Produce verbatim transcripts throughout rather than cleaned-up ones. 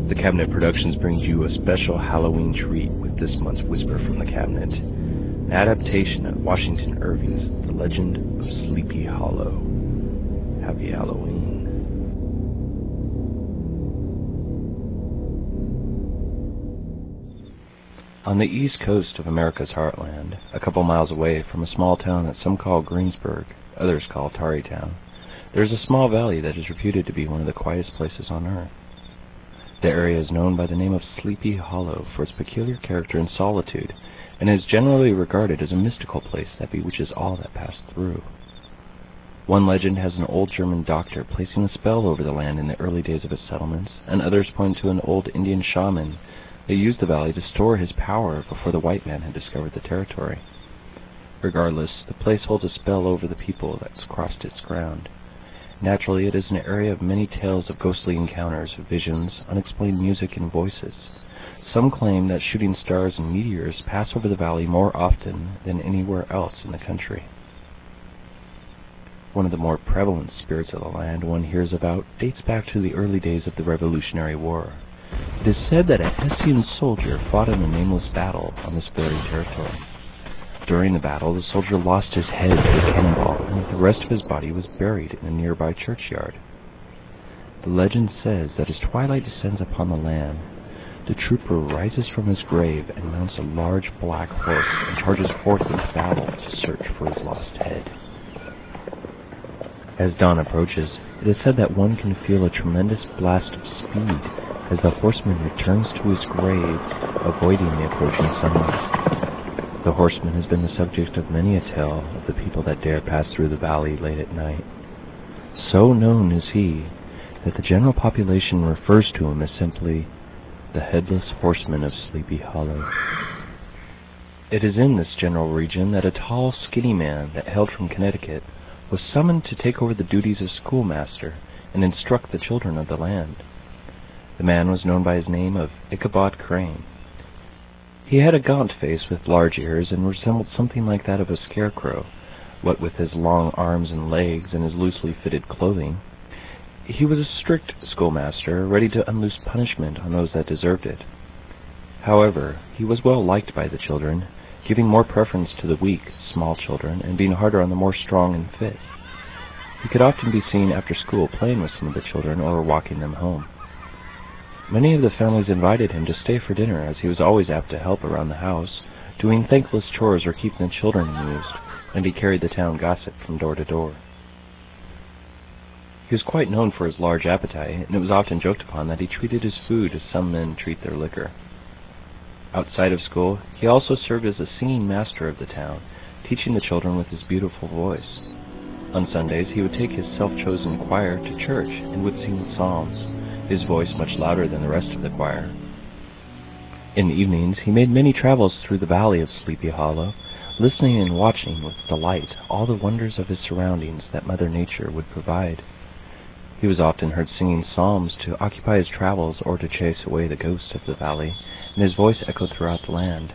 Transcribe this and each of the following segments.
The Cabinet Productions brings you a special Halloween treat with this month's Whisper from the Cabinet, an adaptation of Washington Irving's The Legend of Sleepy Hollow. Happy Halloween. On the east coast of America's heartland, a couple miles away from a small town that some call Greensburg, others call Tarrytown, there is a small valley that is reputed to be one of the quietest places on earth. The area is known by the name of Sleepy Hollow for its peculiar character and solitude, and is generally regarded as a mystical place that bewitches all that pass through. One legend has an old German doctor placing a spell over the land in the early days of its settlements, and others point to an old Indian shaman that used the valley to store his power before the white man had discovered the territory. Regardless, the place holds a spell over the people that's crossed its ground. Naturally, it is an area of many tales of ghostly encounters, visions, unexplained music, and voices. Some claim that shooting stars and meteors pass over the valley more often than anywhere else in the country. One of the more prevalent spirits of the land one hears about dates back to the early days of the Revolutionary War. It is said that a Hessian soldier fought in a nameless battle on this very territory. During the battle, the soldier lost his head to a cannonball, and the rest of his body was buried in a nearby churchyard. The legend says that as twilight descends upon the land, the trooper rises from his grave and mounts a large black horse and charges forth into battle to search for his lost head. As dawn approaches, it is said that one can feel a tremendous blast of speed as the horseman returns to his grave, avoiding the approaching sunlight. The horseman has been the subject of many a tale of the people that dare pass through the valley late at night. So known is he that the general population refers to him as simply the Headless Horseman of Sleepy Hollow. It is in this general region that a tall, skinny man that hailed from Connecticut was summoned to take over the duties of schoolmaster and instruct the children of the land. The man was known by his name of Ichabod Crane. He had a gaunt face with large ears and resembled something like that of a scarecrow, what with his long arms and legs and his loosely fitted clothing. He was a strict schoolmaster, ready to unloose punishment on those that deserved it. However, he was well liked by the children, giving more preference to the weak, small children, and being harder on the more strong and fit. He could often be seen after school playing with some of the children or walking them home. Many of the families invited him to stay for dinner, as he was always apt to help around the house, doing thankless chores or keeping the children amused, and he carried the town gossip from door to door. He was quite known for his large appetite, and it was often joked upon that he treated his food as some men treat their liquor. Outside of school, he also served as a singing master of the town, teaching the children with his beautiful voice. On Sundays, he would take his self-chosen choir to church and would sing psalms, his voice much louder than the rest of the choir. In the evenings, he made many travels through the valley of Sleepy Hollow, listening and watching with delight all the wonders of his surroundings that Mother Nature would provide. He was often heard singing psalms to occupy his travels or to chase away the ghosts of the valley, and his voice echoed throughout the land.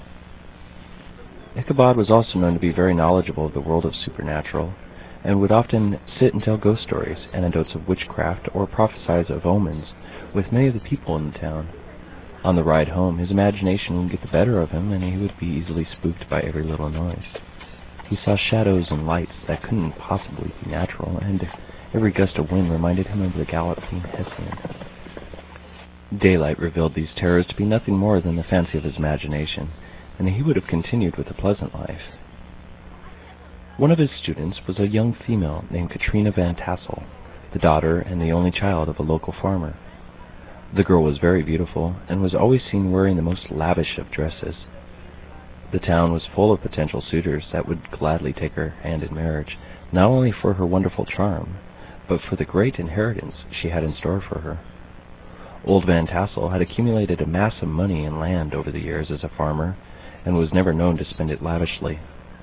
Ichabod was also known to be very knowledgeable of the world of supernatural, and would often sit and tell ghost stories, anecdotes of witchcraft, or prophesize of omens with many of the people in the town. On the ride home, his imagination would get the better of him, and he would be easily spooked by every little noise. He saw shadows and lights that couldn't possibly be natural, and every gust of wind reminded him of the galloping Hessian. Daylight revealed these terrors to be nothing more than the fancy of his imagination, and he would have continued with a pleasant life. One of his students was a young female named Katrina Van Tassel, the daughter and the only child of a local farmer. The girl was very beautiful, and was always seen wearing the most lavish of dresses. The town was full of potential suitors that would gladly take her hand in marriage, not only for her wonderful charm, but for the great inheritance she had in store for her. Old Van Tassel had accumulated a mass of money and land over the years as a farmer, and was never known to spend it lavishly.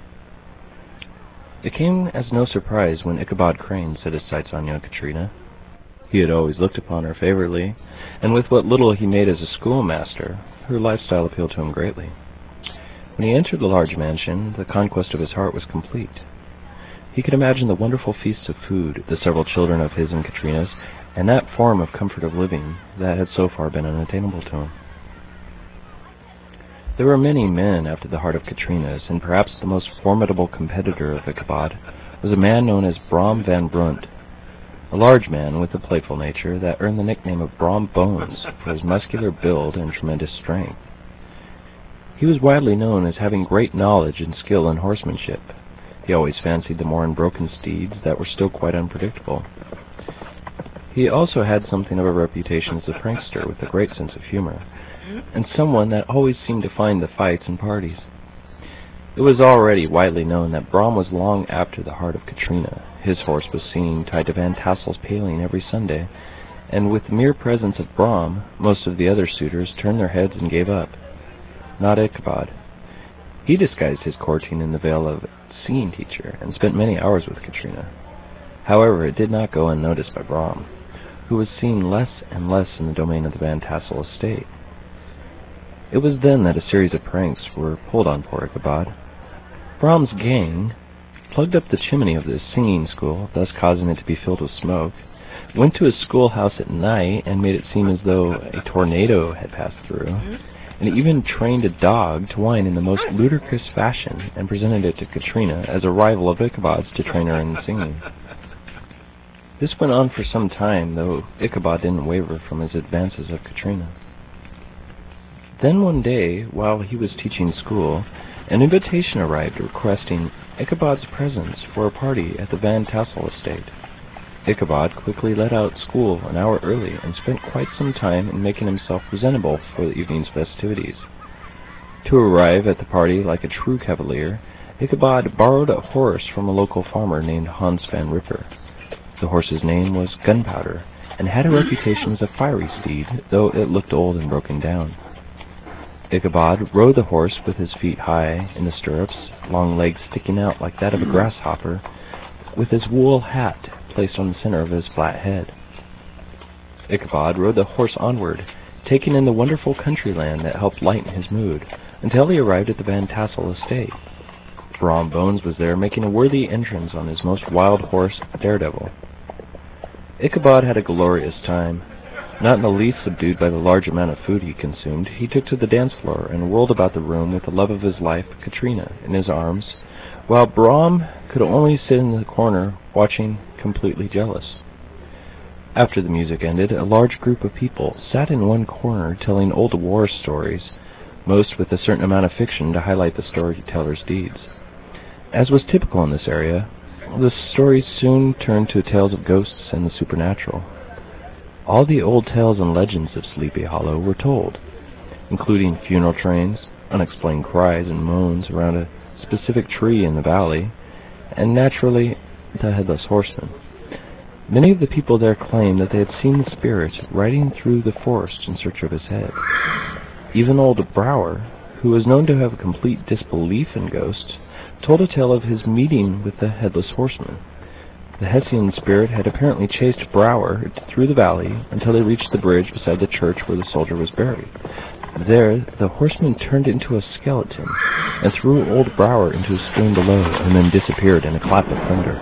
It came as no surprise when Ichabod Crane set his sights on young Katrina. He had always looked upon her favorably, and with what little he made as a schoolmaster, her lifestyle appealed to him greatly. When he entered the large mansion, the conquest of his heart was complete. He could imagine the wonderful feasts of food, the several children of his and Katrina's, and that form of comfort of living that had so far been unattainable to him. There were many men after the heart of Katrina's, and perhaps the most formidable competitor of Ichabod was a man known as Brom Van Brunt, a large man with a playful nature that earned the nickname of Brom Bones for his muscular build and tremendous strength. He was widely known as having great knowledge and skill in horsemanship. He always fancied the more unbroken steeds that were still quite unpredictable. He also had something of a reputation as a prankster with a great sense of humor, and someone that always seemed to find the fights and parties. It was already widely known that Brom was long after the heart of Katrina. His horse was seen tied to Van Tassel's paling every Sunday, and with the mere presence of Brom, most of the other suitors turned their heads and gave up. Not Ichabod. He disguised his courting in the veil of singing teacher, and spent many hours with Katrina. However, it did not go unnoticed by Brom, who was seen less and less in the domain of the Van Tassel estate. It was then that a series of pranks were pulled on poor Ichabod. Brom's gang plugged up the chimney of the singing school, thus causing it to be filled with smoke, went to his schoolhouse at night and made it seem as though a tornado had passed through, and even trained a dog to whine in the most ludicrous fashion and presented it to Katrina as a rival of Ichabod's to train her in singing. This went on for some time, though Ichabod didn't waver from his advances of Katrina. Then one day, while he was teaching school, an invitation arrived requesting Ichabod's presence for a party at the Van Tassel estate. Ichabod quickly let out school an hour early and spent quite some time in making himself presentable for the evening's festivities. To arrive at the party like a true cavalier, Ichabod borrowed a horse from a local farmer named Hans Van Ripper. The horse's name was Gunpowder, and had a reputation as a fiery steed, though it looked old and broken down. Ichabod rode the horse with his feet high in the stirrups, long legs sticking out like that of a grasshopper, with his wool hat placed on the center of his flat head. Ichabod rode the horse onward, taking in the wonderful country land that helped lighten his mood, until he arrived at the Van Tassel estate. Brom Bones was there, making a worthy entrance on his most wild horse, Daredevil. Ichabod had a glorious time. Not in the least subdued by the large amount of food he consumed, he took to the dance floor and whirled about the room with the love of his life, Katrina, in his arms, while Brom could only sit in the corner watching, completely jealous. After the music ended, a large group of people sat in one corner telling old war stories, most with a certain amount of fiction to highlight the storyteller's deeds. As was typical in this area, the stories soon turned to tales of ghosts and the supernatural. All the old tales and legends of Sleepy Hollow were told, including funeral trains, unexplained cries and moans around a specific tree in the valley, and naturally, the Headless Horseman. Many of the people there claimed that they had seen the spirit riding through the forest in search of his head. Even old Brower, who was known to have a complete disbelief in ghosts, told a tale of his meeting with the Headless Horseman. The Hessian spirit had apparently chased Brower through the valley until they reached the bridge beside the church where the soldier was buried. There, the horseman turned into a skeleton and threw old Brower into a stream below, and then disappeared in a clap of thunder.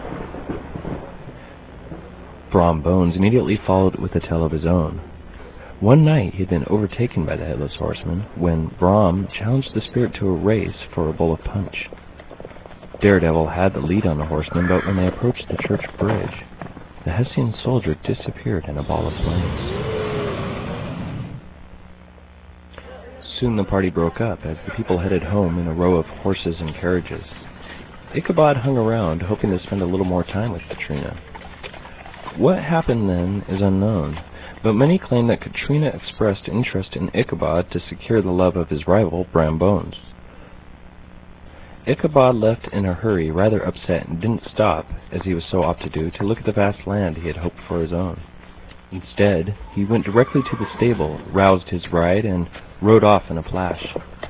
Brom Bones immediately followed with a tale of his own. One night he had been overtaken by the Headless Horseman when Brom challenged the spirit to a race for a bowl of punch. Daredevil had the lead on the horseman, but when they approached the church bridge, the Hessian soldier disappeared in a ball of flames. Soon the party broke up as the people headed home in a row of horses and carriages. Ichabod hung around, hoping to spend a little more time with Katrina. What happened then is unknown, but many claim that Katrina expressed interest in Ichabod to secure the love of his rival, Brom Bones. Ichabod left in a hurry, rather upset, and didn't stop, as he was so apt to do, to look at the vast land he had hoped for his own. Instead, he went directly to the stable, roused his bride, and rode off in a flash.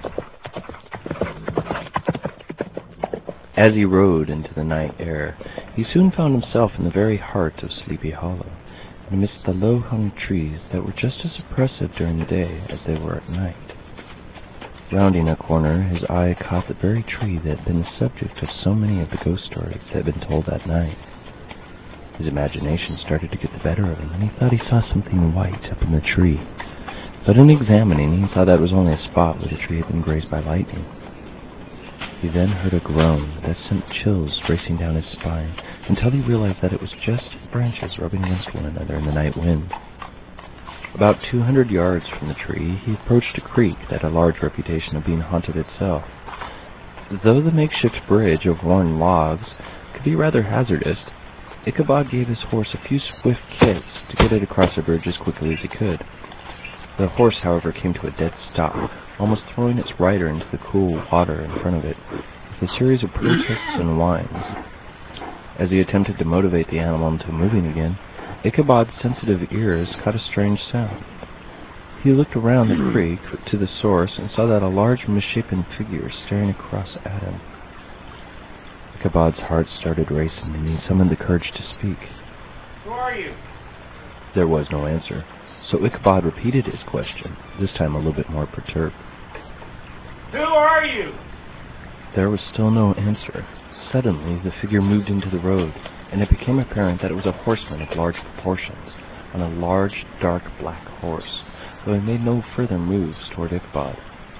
As he rode into the night air, he soon found himself in the very heart of Sleepy Hollow, amidst the low-hung trees that were just as oppressive during the day as they were at night. Rounding a corner, his eye caught the very tree that had been the subject of so many of the ghost stories that had been told that night. His imagination started to get the better of him, and he thought he saw something white up in the tree. But in examining, he saw that it was only a spot where the tree had been grazed by lightning. He then heard a groan that sent chills racing down his spine, until he realized that it was just branches rubbing against one another in the night wind. About two hundred yards from the tree, he approached a creek that had a large reputation of being haunted itself. Though the makeshift bridge of worn logs could be rather hazardous, Ichabod gave his horse a few swift kicks to get it across the bridge as quickly as he could. The horse, however, came to a dead stop, almost throwing its rider into the cool water in front of it, with a series of protests and whines. As he attempted to motivate the animal into moving again, Ichabod's sensitive ears caught a strange sound. He looked around the creek to the source and saw that a large misshapen figure staring across at him. Ichabod's heart started racing, and he summoned the courage to speak. Who are you? There was no answer, so Ichabod repeated his question, this time a little bit more perturbed. Who are you? There was still no answer. Suddenly, the figure moved into the road, and it became apparent that it was a horseman of large proportions, on a large, dark black horse, though he made no further moves toward Ichabod.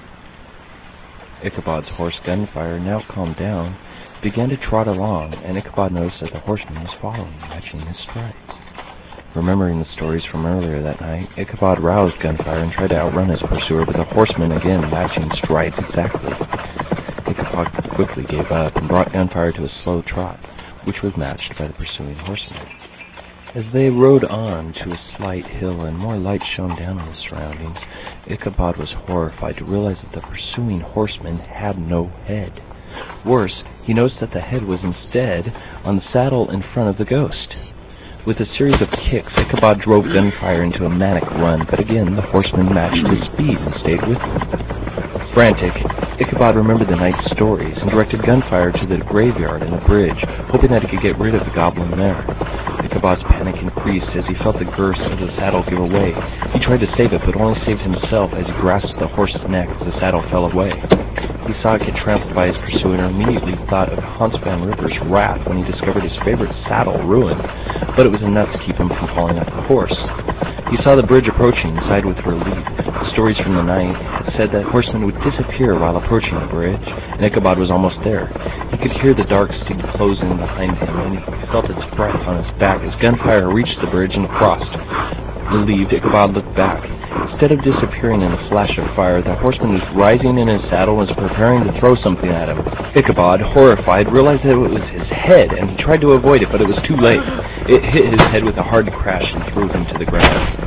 Ichabod's horse Gunfire, now calmed down, began to trot along, and Ichabod noticed that the horseman was following, matching his strides. Remembering the stories from earlier that night, Ichabod roused Gunfire and tried to outrun his pursuer, but the horseman again matching strides exactly. Ichabod quickly gave up and brought Gunfire to a slow trot, which was matched by the pursuing horseman. As they rode on to a slight hill and more light shone down on the surroundings, Ichabod was horrified to realize that the pursuing horseman had no head. Worse, he noticed that the head was instead on the saddle in front of the ghost. With a series of kicks, Ichabod drove Gunfire into a manic run, but again the horseman matched his speed and stayed with him. Frantic, Ichabod remembered the night's stories and directed Gunfire to the graveyard and the bridge, hoping that he could get rid of the goblin there. Ichabod's panic increased as he felt the girth of the saddle give away. He tried to save it, but only saved himself as he grasped the horse's neck as the saddle fell away. He saw it get trampled by his pursuer and immediately thought of Hans Van Ripper's wrath when he discovered his favorite saddle ruined, but it was enough to keep him from falling off the horse. He saw the bridge approaching and sighed with relief. The stories from the night had said that horsemen would disappear while approaching the bridge, and Ichabod was almost there. He could hear the dark steed closing behind him, and he felt its breath on his back as Gunfire reached the bridge and crossed. Relieved, Ichabod looked back. Instead of disappearing in a flash of fire, the horseman was rising in his saddle and was preparing to throw something at him. Ichabod, horrified, realized that it was his head, and he tried to avoid it, but it was too late. It hit his head with a hard crash and threw him to the ground.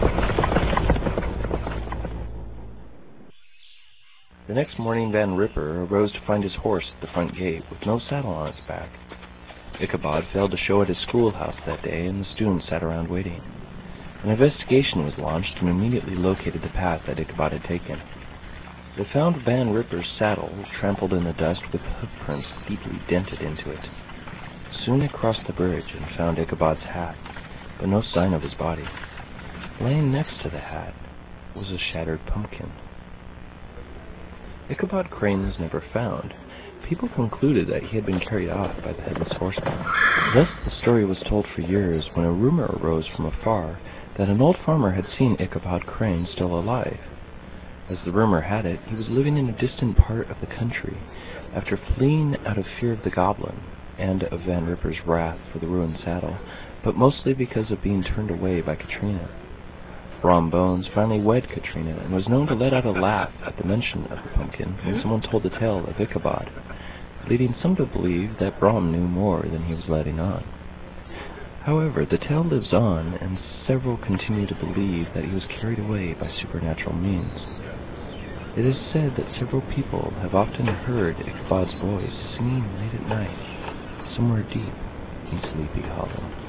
The next morning, Van Ripper arose to find his horse at the front gate, with no saddle on its back. Ichabod failed to show at his schoolhouse that day, and the students sat around waiting. An investigation was launched and immediately located the path that Ichabod had taken. They found Van Ripper's saddle trampled in the dust with hoofprints deeply dented into it. Soon they crossed the bridge and found Ichabod's hat, but no sign of his body. Laying next to the hat was a shattered pumpkin. Ichabod Crane was never found. People concluded that he had been carried off by the headless horseman. Thus the story was told for years when a rumor arose from afar that an old farmer had seen Ichabod Crane still alive. As the rumor had it, he was living in a distant part of the country after fleeing out of fear of the goblin and of Van Ripper's wrath for the ruined saddle, but mostly because of being turned away by Katrina. Brom Bones finally wed Katrina and was known to let out a laugh at the mention of the pumpkin when someone told the tale of Ichabod, leading some to believe that Brom knew more than he was letting on. However, the tale lives on, and several continue to believe that he was carried away by supernatural means. It is said that several people have often heard Ichabod's voice singing late at night, somewhere deep in Sleepy Hollow.